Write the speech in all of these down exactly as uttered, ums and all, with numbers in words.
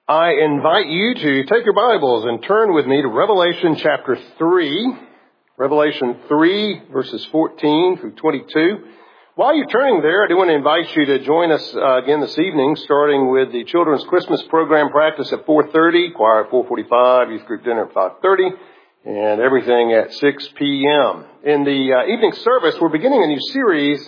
I invite you to take your Bibles and turn with me to Revelation chapter three. Revelation three, verses fourteen through twenty-two. While you're turning there, I do want to invite you to join us uh, again this evening, starting with the Children's Christmas Program practice at four thirty, choir at four forty-five, youth group dinner at five thirty, and everything at six p.m. In the uh, evening service, we're beginning a new series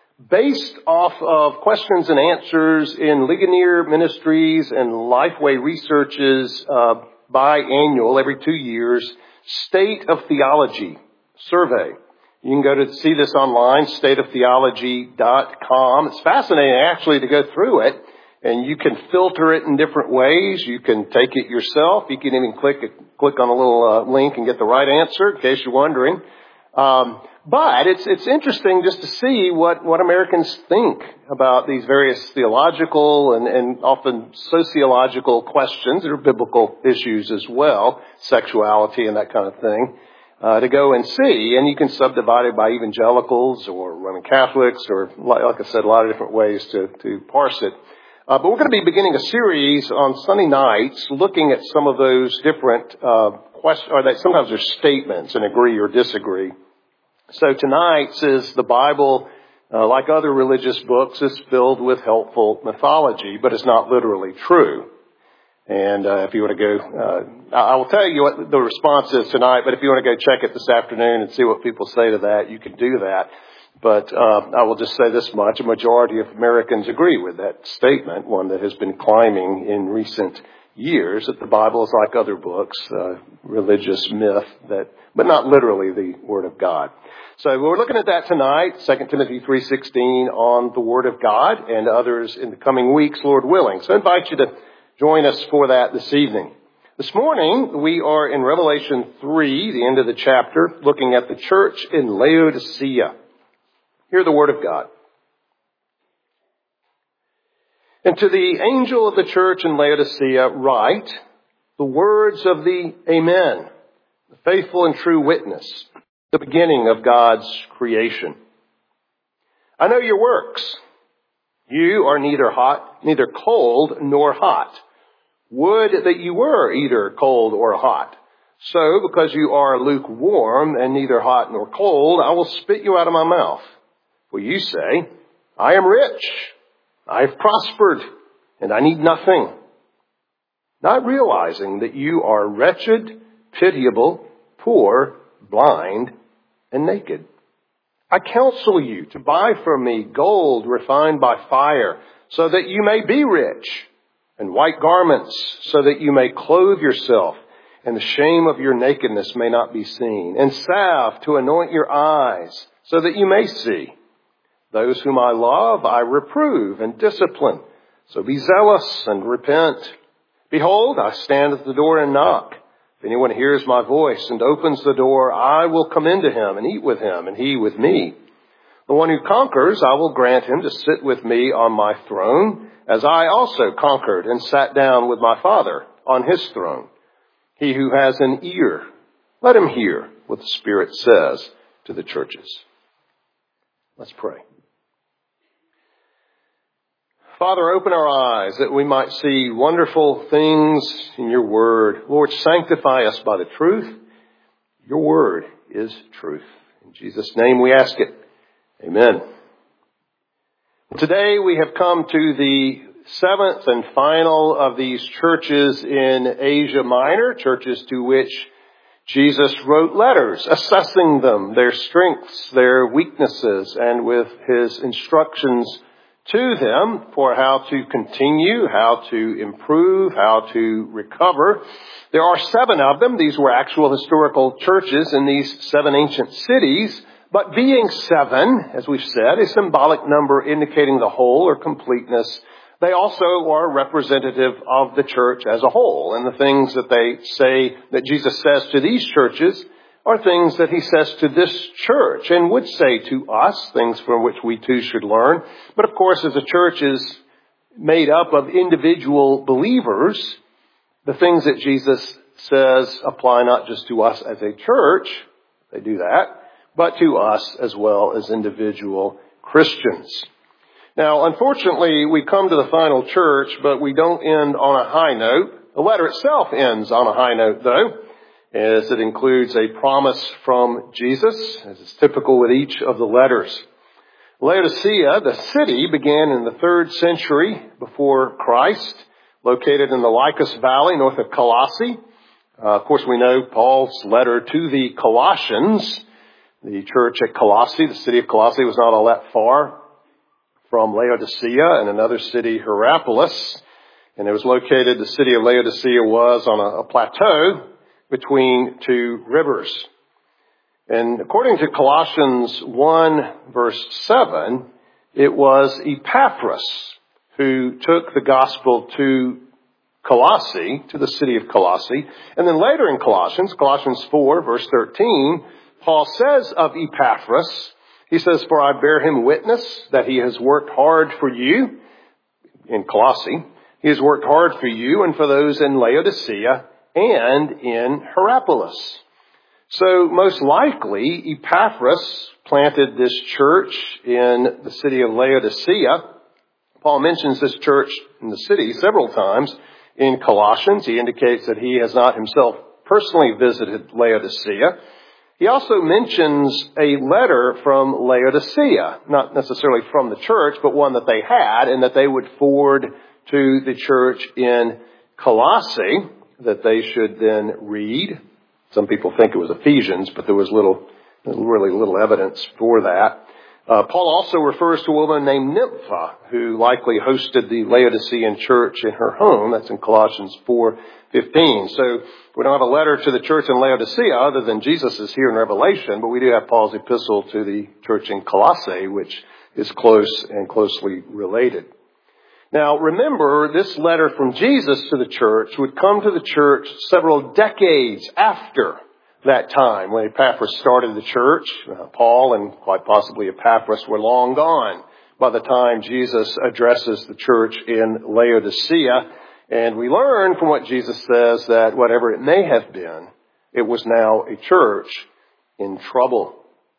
based off of questions and answers in Ligonier Ministries and Lifeway Research's uh, biannual, every two years, State of Theology survey. You can go to see this online, state of theology dot com. It's fascinating actually to go through it, and you can filter it in different ways. You can take it yourself. You can even click click on a little uh, link and get the right answer, in case you're wondering. Um, but it's it's interesting just to see what, what Americans think about these various theological and, and often sociological questions. There are biblical issues as well, sexuality and that kind of thing, uh, to go and see. And you can subdivide it by evangelicals or Roman Catholics or, like I said, a lot of different ways to, to parse it. Uh, but we're going to be beginning a series on Sunday nights looking at some of those different uh questions, or that sometimes they're statements and agree or disagree. So tonight says the Bible, uh, like other religious books, is filled with helpful mythology, but it's not literally true. And uh, if you want to go, uh, I will tell you what the response is tonight, but if you want to go check it this afternoon and see what people say to that, you can do that. But uh, I will just say this much. A majority of Americans agree with that statement, one that has been climbing in recent years, that the Bible is like other books, uh, religious myth, that, but not literally the Word of God. So we're looking at that tonight, Second Timothy three sixteen, on the Word of God, and others in the coming weeks, Lord willing. So I invite you to join us for that this evening. This morning, we are in Revelation three, the end of the chapter, looking at the church in Laodicea. Hear the Word of God. And to the angel of the church in Laodicea write the words of the Amen, the faithful and true witness, the beginning of God's creation. I know your works. You are neither hot, neither cold nor hot. Would that you were either cold or hot. So, because you are lukewarm and neither hot nor cold, I will spit you out of my mouth. For you say, I am rich. I have prospered, and I need nothing. Not realizing that you are wretched, pitiable, poor, blind, and naked. I counsel you to buy from me gold refined by fire, so that you may be rich, and white garments, so that you may clothe yourself, and the shame of your nakedness may not be seen, and salve to anoint your eyes, so that you may see. Those whom I love, I reprove and discipline. So be zealous and repent. Behold, I stand at the door and knock. If anyone hears my voice and opens the door, I will come into him and eat with him and he with me. The one who conquers, I will grant him to sit with me on my throne, as I also conquered and sat down with my Father on his throne. He who has an ear, let him hear what the Spirit says to the churches. Let's pray. Father, open our eyes that we might see wonderful things in your word. Lord, sanctify us by the truth. Your word is truth. In Jesus' name we ask it. Amen. Today we have come to the seventh and final of these churches in Asia Minor, churches to which Jesus wrote letters, assessing them, their strengths, their weaknesses, and with his instructions to them for how to continue, how to improve, how to recover. There are seven of them. These were actual historical churches in these seven ancient cities. But being seven, as we've said, a symbolic number indicating the whole or completeness, they also are representative of the church as a whole. And the things that they say that Jesus says to these churches are things that he says to this church and would say to us, things from which we too should learn. But of course, as a church is made up of individual believers, the things that Jesus says apply not just to us as a church, they do that, but to us as well as individual Christians. Now, unfortunately, we come to the final church, but we don't end on a high note. The letter itself ends on a high note, though, as it includes a promise from Jesus, as is typical with each of the letters. Laodicea, the city, began in the third century before Christ, located in the Lycus Valley north of Colossae. Uh, of course, we know Paul's letter to the Colossians. The church at Colossae, the city of Colossae, was not all that far from Laodicea and another city, Hierapolis. And it was located, the city of Laodicea was on a, a plateau between two rivers. And according to Colossians one verse seven, it was Epaphras who took the gospel to Colossae, to the city of Colossae. And then later in Colossians, Colossians four verse thirteen, Paul says of Epaphras, he says, "For I bear him witness that he has worked hard for you," in Colossae. "He has worked hard for you and for those in Laodicea and in Hierapolis." So most likely, Epaphras planted this church in the city of Laodicea. Paul mentions this church in the city several times in Colossians. He indicates that he has not himself personally visited Laodicea. He also mentions a letter from Laodicea, not necessarily from the church, but one that they had and that they would forward to the church in Colossae that they should then read. Some people think it was Ephesians, but there was little, really little evidence for that. Uh, Paul also refers to a woman named Nympha, who likely hosted the Laodicean church in her home. That's in Colossians four fifteen. So we don't have a letter to the church in Laodicea other than Jesus is here in Revelation, but we do have Paul's epistle to the church in Colossae, which is close and closely related. Now, remember, this letter from Jesus to the church would come to the church several decades after that time when Epaphras started the church. Uh, Paul and quite possibly Epaphras were long gone by the time Jesus addresses the church in Laodicea. And we learn from what Jesus says that whatever it may have been, it was now a church in trouble.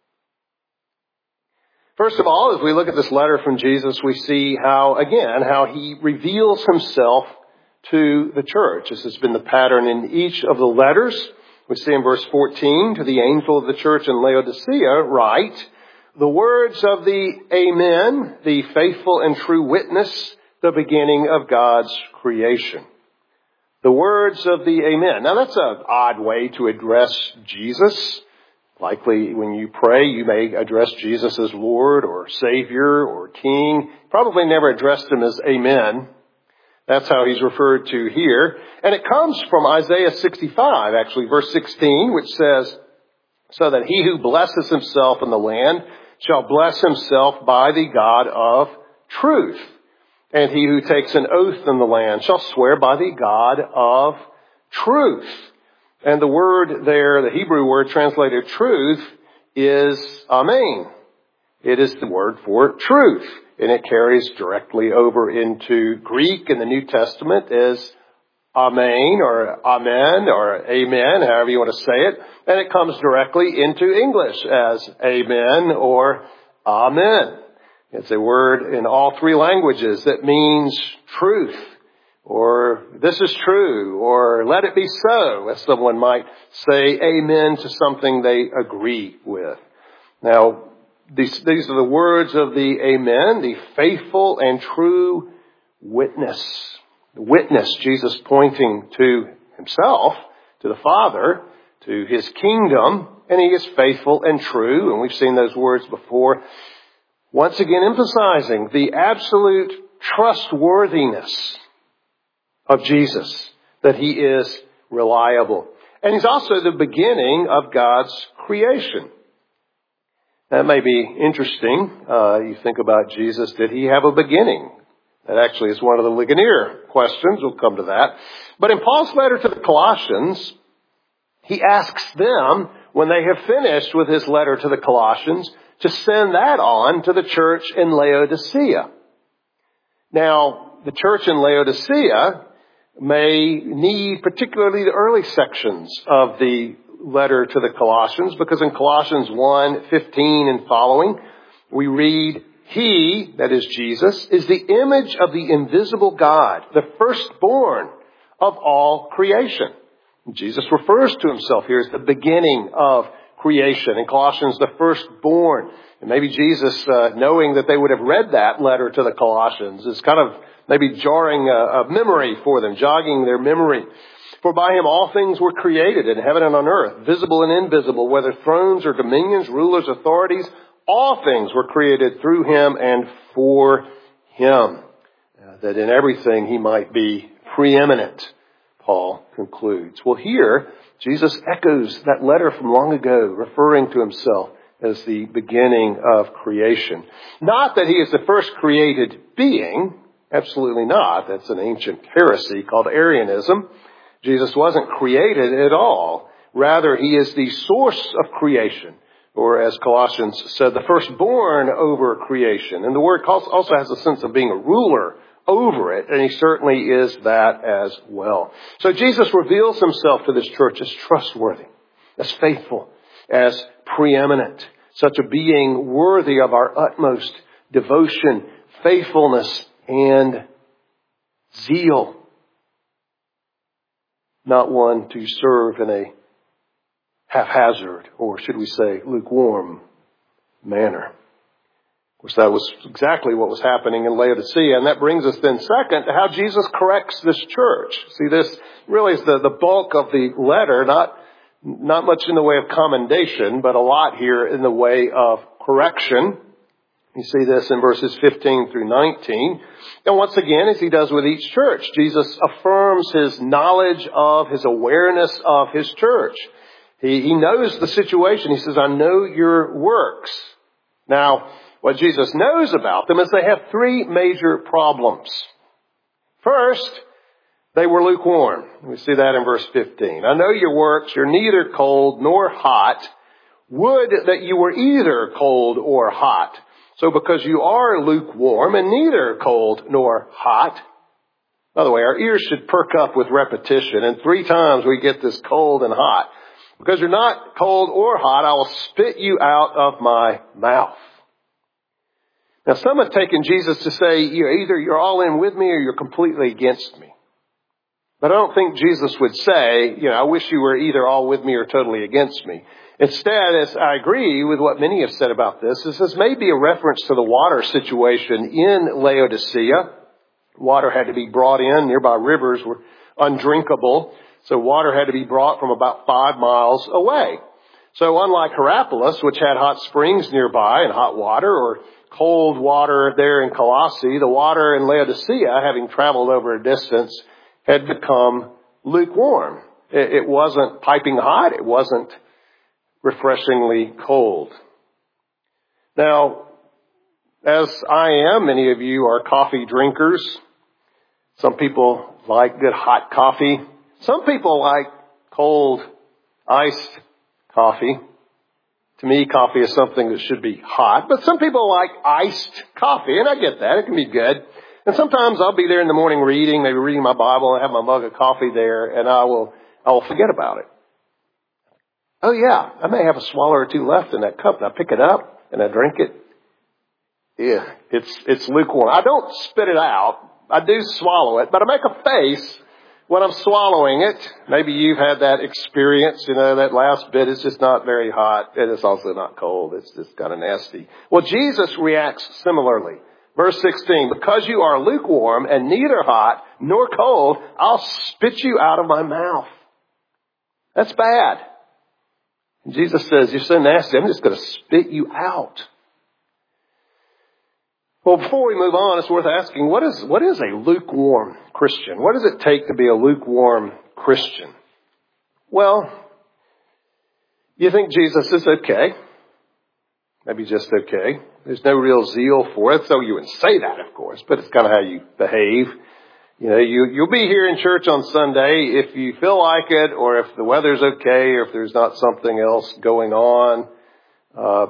First of all, as we look at this letter from Jesus, we see how, again, how he reveals himself to the church. This has been the pattern in each of the letters. We see in verse fourteen, "To the angel of the church in Laodicea write, the words of the Amen, the faithful and true witness, the beginning of God's creation." The words of the Amen. Now that's an odd way to address Jesus. Likely when you pray, you may address Jesus as Lord or Savior or King. Probably never addressed him as Amen. That's how he's referred to here. And it comes from Isaiah sixty-five, actually, verse sixteen, which says, "So that he who blesses himself in the land shall bless himself by the God of truth. And he who takes an oath in the land shall swear by the God of truth." And the word there, the Hebrew word translated truth, is amen. It is the word for truth. And it carries directly over into Greek in the New Testament as amen or amen or amen, however you want to say it. And it comes directly into English as amen or amen. It's a word in all three languages that means truth, or this is true, or let it be so, as someone might say amen to something they agree with. Now, these, these are the words of the Amen, the faithful and true witness. The witness, Jesus pointing to himself, to the Father, to his kingdom, and he is faithful and true, and we've seen those words before. Once again emphasizing the absolute trustworthiness of Jesus, that he is reliable. And he's also the beginning of God's creation. That may be interesting. Uh, you think about Jesus, did he have a beginning? That actually is one of the Ligonier questions. We'll come to that. But in Paul's letter to the Colossians, he asks them, when they have finished with his letter to the Colossians, to send that on to the church in Laodicea. Now, the church in Laodicea may need particularly the early sections of the letter to the Colossians, because in Colossians one fifteen and following, we read, He, that is Jesus, is the image of the invisible God, the firstborn of all creation. Jesus refers to himself here as the beginning of creation. In Colossians, the firstborn. And maybe Jesus, uh, knowing that they would have read that letter to the Colossians, is kind of maybe jarring a, a memory for them, jogging their memory. For by him all things were created in heaven and on earth, visible and invisible, whether thrones or dominions, rulers, authorities. All things were created through him and for him, uh, that in everything he might be preeminent, Paul concludes. Well, here, Jesus echoes that letter from long ago, referring to himself as the beginning of creation. Not that he is the first created being. Absolutely not. That's an ancient heresy called Arianism. Jesus wasn't created at all. Rather, he is the source of creation. Or as Colossians said, the firstborn over creation. And the word also has a sense of being a ruler over it, and he certainly is that as well. So Jesus reveals himself to this church as trustworthy, as faithful, as preeminent, such a being worthy of our utmost devotion, faithfulness, and zeal. Not one to serve in a haphazard, or should we say, lukewarm manner. Of course, that was exactly what was happening in Laodicea. And that brings us then second to how Jesus corrects this church. See, this really is the, the bulk of the letter, not, not much in the way of commendation, but a lot here in the way of correction. You see this in verses fifteen through nineteen. And once again, as he does with each church, Jesus affirms his knowledge of, his awareness of his church. He, he knows the situation. He says, I know your works. Now, what Jesus knows about them is they have three major problems. First, they were lukewarm. We see that in verse fifteen. I know your works. You're neither cold nor hot. Would that you were either cold or hot. So because you are lukewarm and neither cold nor hot. By the way, our ears should perk up with repetition. And three times we get this cold and hot. Because you're not cold or hot, I will spit you out of my mouth. Now, some have taken Jesus to say, you're either you're all in with me or you're completely against me. But I don't think Jesus would say, you know, I wish you were either all with me or totally against me. Instead, as I agree with what many have said about this, is this may be a reference to the water situation in Laodicea. Water had to be brought in. Nearby rivers were undrinkable. So water had to be brought from about five miles away. So unlike Hierapolis, which had hot springs nearby and hot water, or cold water there in Colossae, the water in Laodicea, having traveled over a distance, had become lukewarm. It wasn't piping hot. It wasn't refreshingly cold. Now, as I am, many of you are coffee drinkers. Some people like good hot coffee. Some people like cold, iced coffee. To me, coffee is something that should be hot. But some people like iced coffee, and I get that. It can be good. And sometimes I'll be there in the morning reading, maybe reading my Bible, and have my mug of coffee there, and I will I will forget about it. Oh, yeah, I may have a swallow or two left in that cup, and I pick it up, and I drink it. Yeah, it's it's lukewarm. I don't spit it out. I do swallow it, but I make a face when I'm swallowing it. Maybe you've had that experience. You know, that last bit is just not very hot. And it's also not cold. It's just kind of nasty. Well, Jesus reacts similarly. Verse sixteen, because you are lukewarm and neither hot nor cold, I'll spit you out of my mouth. That's bad. And Jesus says, you're so nasty, I'm just going to spit you out. Well, before we move on, it's worth asking, what is what is a lukewarm Christian? What does it take to be a lukewarm Christian? Well, you think Jesus is okay. Maybe just okay. There's no real zeal for it, so you wouldn't say that, of course, but it's kind of how you behave. You know, you, you'll be here in church on Sunday if you feel like it, or if the weather's okay, or if there's not something else going on. Uh,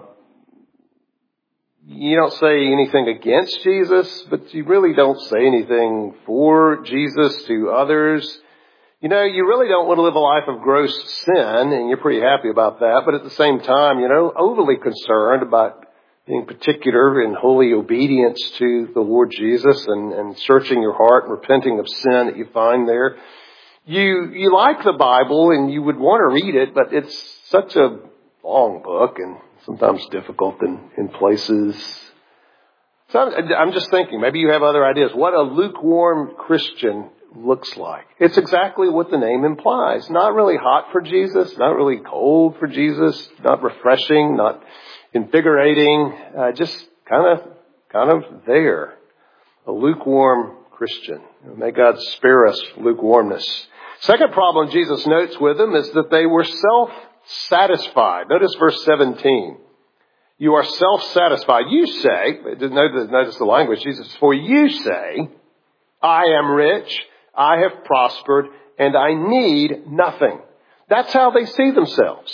You don't say anything against Jesus, but you really don't say anything for Jesus to others. You know, you really don't want to live a life of gross sin, and you're pretty happy about that. But at the same time, you know, overly concerned about being particular in holy obedience to the Lord Jesus and, and searching your heart and repenting of sin that you find there. You, you like the Bible and you would want to read it, but it's such a long book and sometimes difficult in, in places. So I'm, I'm just thinking, maybe you have other ideas. What a lukewarm Christian looks like. It's exactly what the name implies. Not really hot for Jesus, not really cold for Jesus, not refreshing, not invigorating, uh, just kind of, kind of there. A lukewarm Christian. May God spare us lukewarmness. Second problem Jesus notes with them is that they were self-satisfied. Notice verse seventeen. You are self-satisfied. You say, notice the language, Jesus, for you say, I am rich, I have prospered, and I need nothing. That's how they see themselves.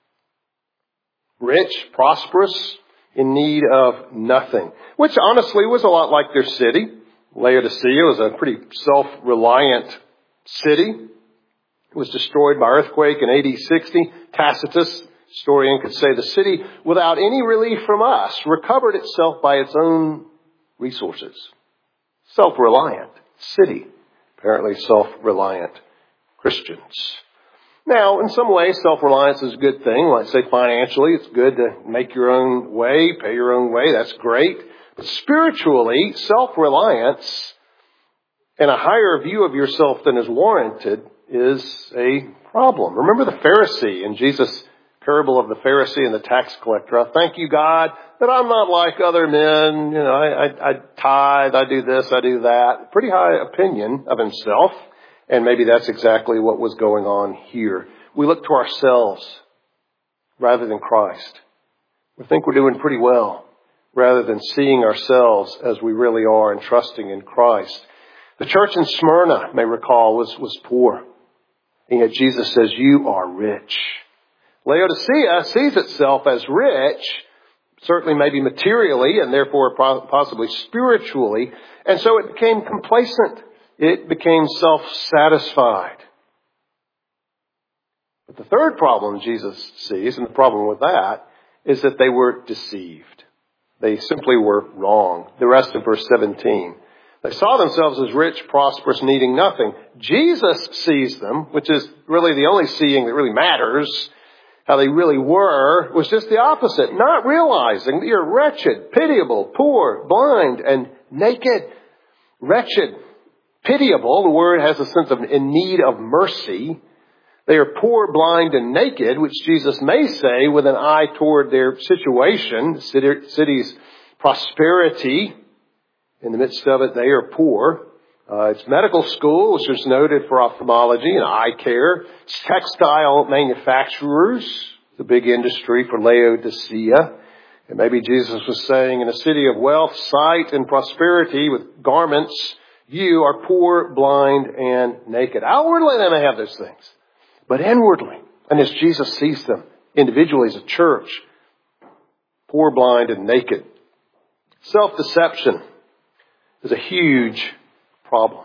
Rich, prosperous, in need of nothing. Which honestly was a lot like their city. Laodicea was a pretty self-reliant city. It was destroyed by earthquake in A D sixty. Tacitus, historian, could say the city, without any relief from us, recovered itself by its own resources. Self-reliant city. Apparently self-reliant Christians. Now, in some ways, self-reliance is a good thing. Like, say, financially, it's good to make your own way, pay your own way. That's great. But spiritually, self-reliance and a higher view of yourself than is warranted is a problem. Remember the Pharisee in Jesus' parable of the Pharisee and the tax collector. I thank you, God, that I'm not like other men. You know, I, I, I tithe, I do this, I do that. Pretty high opinion of himself. And maybe that's exactly what was going on here. We look to ourselves rather than Christ. We think we're doing pretty well rather than seeing ourselves as we really are and trusting in Christ. The church in Smyrna, you may recall, was, was poor. And yet Jesus says, you are rich. Laodicea sees itself as rich, certainly maybe materially and therefore possibly spiritually. And so it became complacent. It became self-satisfied. But the third problem Jesus sees, and the problem with that, is that they were deceived. They simply were wrong. The rest of verse seventeen. They saw themselves as rich, prosperous, needing nothing. Jesus sees them, which is really the only seeing that really matters. How they really were was just the opposite. Not realizing that you're wretched, pitiable, poor, blind, and naked. Wretched. Pitiable, the word has a sense of in need of mercy. They are poor, blind, and naked, which Jesus may say with an eye toward their situation, the city's prosperity. In the midst of it, they are poor. Uh, it's medical school, which is noted for ophthalmology and eye care. It's textile manufacturers, the big industry for Laodicea. And maybe Jesus was saying in a city of wealth, sight, and prosperity with garments, you are poor, blind, and naked. Outwardly, they may have those things. But inwardly, and as Jesus sees them individually as a church, poor, blind, and naked. Self-deception is a huge problem.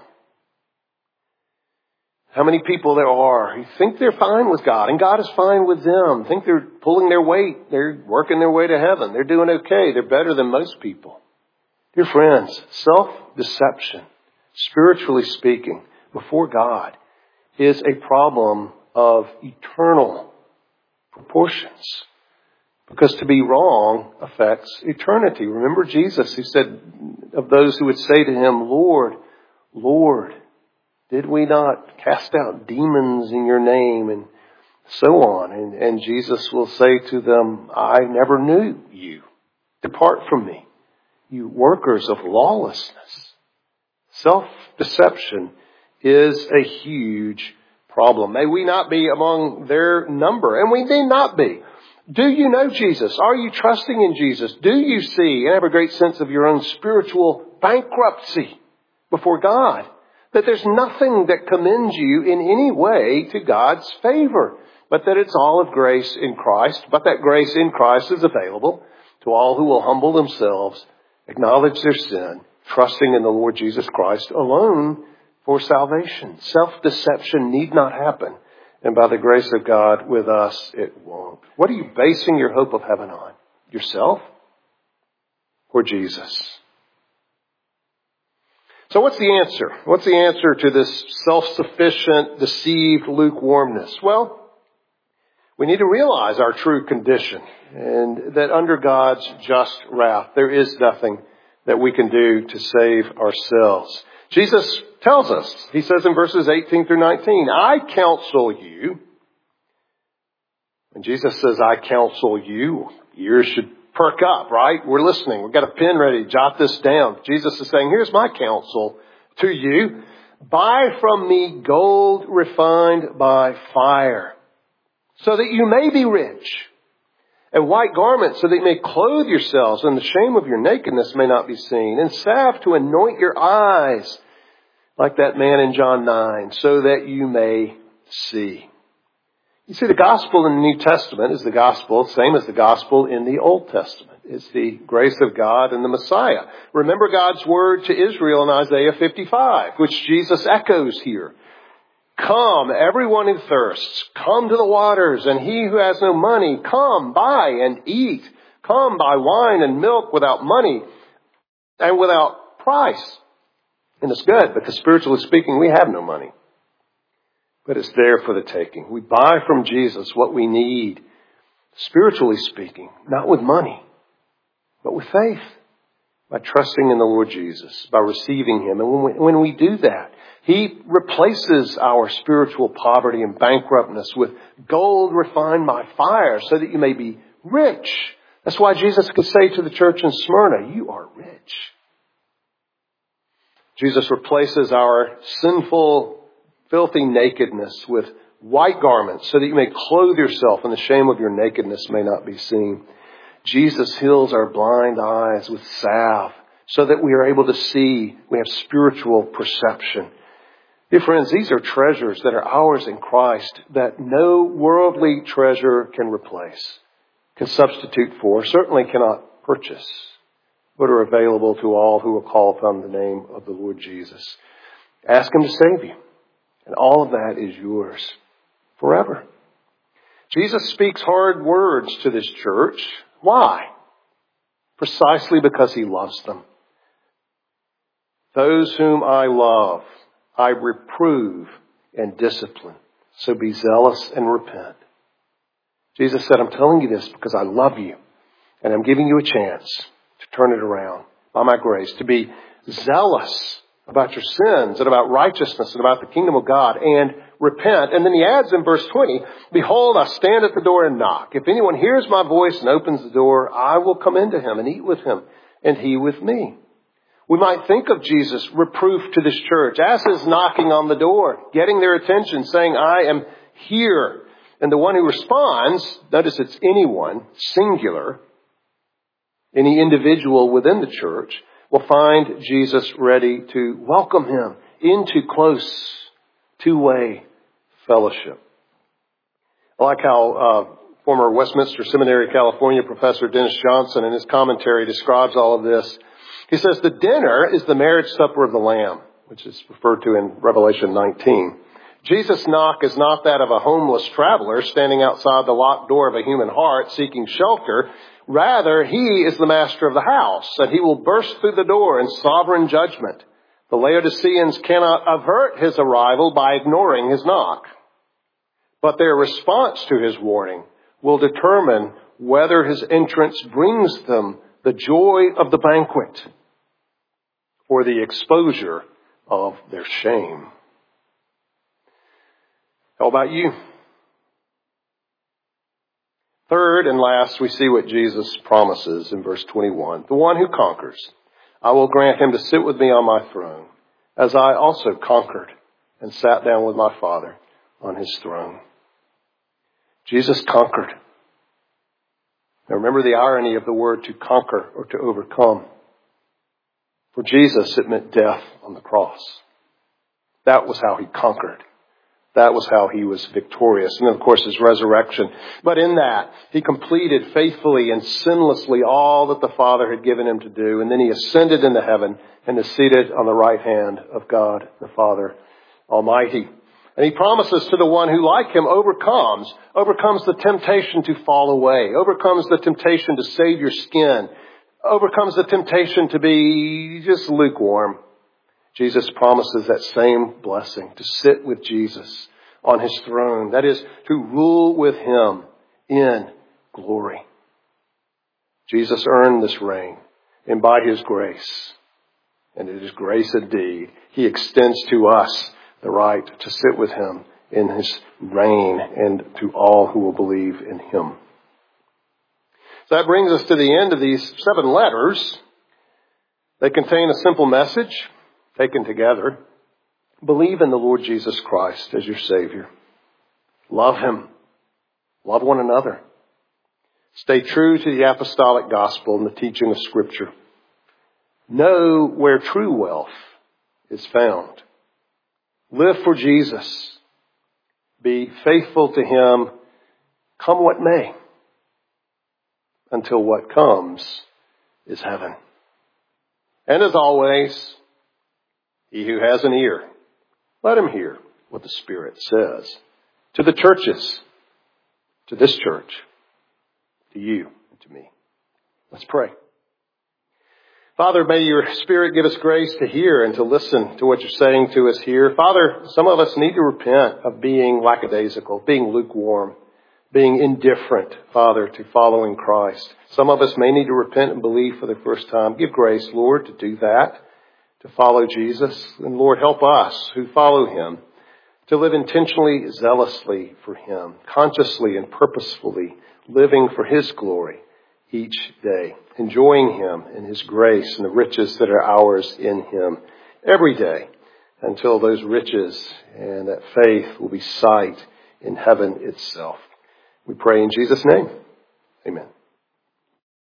How many people there are who think they're fine with God, and God is fine with them, think they're pulling their weight, they're working their way to heaven, they're doing okay, they're better than most people. Dear friends, self-deception, spiritually speaking, before God, is a problem of eternal proportions. Because to be wrong affects eternity. Remember Jesus, who said of those who would say to him, Lord, Lord, did we not cast out demons in your name? And so on. And, and Jesus will say to them, I never knew you. Depart from me, you workers of lawlessness. Self-deception is a huge problem. May we not be among their number, and we may not be. Do you know Jesus? Are you trusting in Jesus? Do you see and have a great sense of your own spiritual bankruptcy before God? That there's nothing that commends you in any way to God's favor, but that it's all of grace in Christ. But that grace in Christ is available to all who will humble themselves, acknowledge their sin, trusting in the Lord Jesus Christ alone for salvation. Self-deception need not happen. And by the grace of God with us, it won't. What are you basing your hope of heaven on? Yourself? for Jesus. So what's the answer? What's the answer to this self-sufficient, deceived lukewarmness? Well, we need to realize our true condition and that under God's just wrath, there is nothing that we can do to save ourselves. Jesus tells us, he says in verses eighteen through nineteen, I counsel you. When Jesus says, I counsel you, ears should perk up, right? We're listening. We've got a pen ready to jot this down. Jesus is saying, here's my counsel to you. Buy from me gold refined by fire, so that you may be rich, and white garments, so that you may clothe yourselves, and the shame of your nakedness may not be seen, and salve to anoint your eyes, like that man in John nine, so that you may see. You see, the gospel in the New Testament is the gospel, same as the gospel in the Old Testament. It's the grace of God and the Messiah. Remember God's word to Israel in Isaiah fifty-five, which Jesus echoes here. Come, everyone who thirsts, come to the waters, and he who has no money, come, buy and eat. Come, buy wine and milk without money and without price. And it's good, because spiritually speaking, we have no money. But it's there for the taking. We buy from Jesus what we need, spiritually speaking, not with money, but with faith, by trusting in the Lord Jesus, by receiving him. And when we, when we do that, he replaces our spiritual poverty and bankruptness with gold refined by fire, so that you may be rich. That's why Jesus could say to the church in Smyrna, you are rich. Jesus replaces our sinful, filthy nakedness with white garments, so that you may clothe yourself and the shame of your nakedness may not be seen. Jesus heals our blind eyes with salve, so that we are able to see. We have spiritual perception. Dear friends, these are treasures that are ours in Christ that no worldly treasure can replace, can substitute for, certainly cannot purchase, but are available to all who will call upon the name of the Lord Jesus. Ask him to save you, and all of that is yours forever. Jesus speaks hard words to this church. Why? Precisely because he loves them. Those whom I love, I reprove and discipline. So be zealous and repent. Jesus said, I'm telling you this because I love you, and I'm giving you a chance to turn it around by my grace, to be zealous about your sins and about righteousness and about the kingdom of God, and repent. And then he adds in verse twenty, behold, I stand at the door and knock. If anyone hears my voice and opens the door, I will come into him and eat with him, and he with me. We might think of Jesus' reproof to this church as his knocking on the door, getting their attention, saying, I am here. And the one who responds, notice it's anyone, singular, any individual within the church, will find Jesus ready to welcome him into close two-way fellowship. I like how uh, former Westminster Seminary, California professor Dennis Johnson in his commentary describes all of this. He says, the dinner is the marriage supper of the Lamb, which is referred to in Revelation nineteen. Jesus' knock is not that of a homeless traveler standing outside the locked door of a human heart seeking shelter. Rather, he is the master of the house, and he will burst through the door in sovereign judgment. The Laodiceans cannot avert his arrival by ignoring his knock, but their response to his warning will determine whether his entrance brings them the joy of the banquet or the exposure of their shame. How about you? Third and last, we see what Jesus promises in verse twenty-one. The one who conquers, I will grant him to sit with me on my throne, as I also conquered and sat down with my Father on his throne. Jesus conquered. Now remember the irony of the word to conquer or to overcome. For Jesus, it meant death on the cross. That was how he conquered. That was how he was victorious. And then, of course, his resurrection. But in that, he completed faithfully and sinlessly all that the Father had given him to do. And then he ascended into heaven and is seated on the right hand of God, the Father Almighty. And he promises to the one who, like him, overcomes, overcomes the temptation to fall away, overcomes the temptation to save your skin, overcomes the temptation to be just lukewarm, Jesus promises that same blessing, to sit with Jesus on his throne. That is, to rule with him in glory. Jesus earned this reign, and by his grace, and it is grace indeed, he extends to us the right to sit with him in his reign and to all who will believe in him. So that brings us to the end of these seven letters. They contain a simple message taken together. Believe in the Lord Jesus Christ as your Savior. Love him. Love one another. Stay true to the apostolic gospel and the teaching of Scripture. Know where true wealth is found. Live for Jesus. Be faithful to him, come what may, until what comes is heaven. And as always, he who has an ear, let him hear what the Spirit says to the churches, to this church, to you, and to me. Let's pray. Father, may your Spirit give us grace to hear and to listen to what you're saying to us here. Father, some of us need to repent of being lackadaisical, being lukewarm, being indifferent, Father, to following Christ. Some of us may need to repent and believe for the first time. Give grace, Lord, to do that, to follow Jesus. And Lord, help us who follow him to live intentionally, zealously for him, consciously and purposefully living for his glory each day, enjoying him and his grace and the riches that are ours in him every day until those riches and that faith will be sight in heaven itself. We pray in Jesus' name. Amen.